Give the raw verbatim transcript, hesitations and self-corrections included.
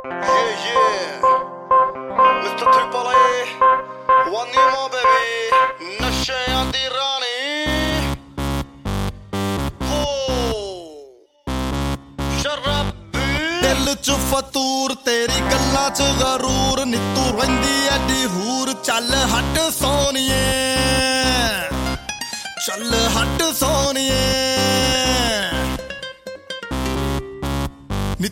Yeah, yeah. Mister Triple A, one new more baby. ਨਸ਼ਿਆਂ ਦੀ ਰਾਣੀ ਹੋ ਸ਼ਰਾਬੀ ਦਿਲ ਚ ਫਤੂਰ ਤੇਰੀ ਗੱਲਾਂ ਚ ਗਰੂਰ ਨੀ ਤੂੰ ਰਹਿੰਦੀ ਐਡੀ ਹੂਰ ਚੱਲ ਹੱਟ ਸੋਨੀਏ